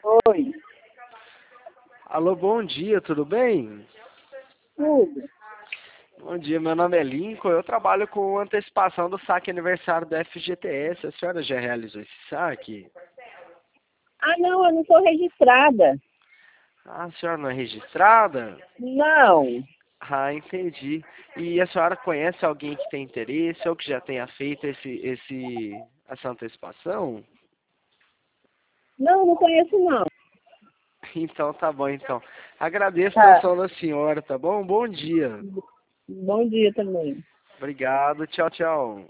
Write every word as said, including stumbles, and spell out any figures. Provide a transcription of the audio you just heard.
Oi, Alô, bom dia, tudo bem? tudo. Bom dia, meu nome é Lincoln, eu trabalho com antecipação do saque aniversário do F G T S. A senhora já realizou esse saque? Ah, não, eu não sou registrada. Ah, a senhora não é registrada? Não, Ah, entendi. E a senhora conhece alguém que tem interesse ou que já tenha feito esse, esse, essa antecipação? não, não conheço não. Então tá bom, então. Agradeço a Tá, atenção da senhora, tá bom? Bom dia. bom dia também. Obrigado, tchau, tchau.